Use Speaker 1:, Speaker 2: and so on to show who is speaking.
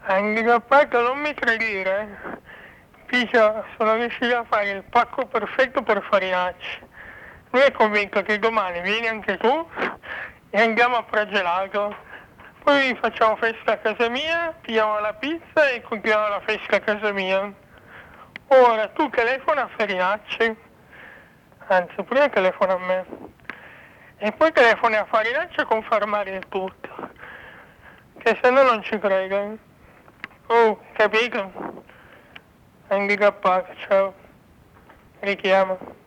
Speaker 1: Handicappato, non mi tradire. Pisa, sono riuscito a fare il pacco perfetto per Farinacci. Lui è convinto che domani vieni anche tu e andiamo a Pragelato. Poi facciamo festa a casa mia, pigliamo la pizza e continuiamo la festa a casa mia. Ora tu telefona a Farinacci, anzi prima telefona a me, e poi telefoni a Farinacci a confermare il tutto, che se no non ci credo. Oh, capito? Handicappato, ciao. Richiamo.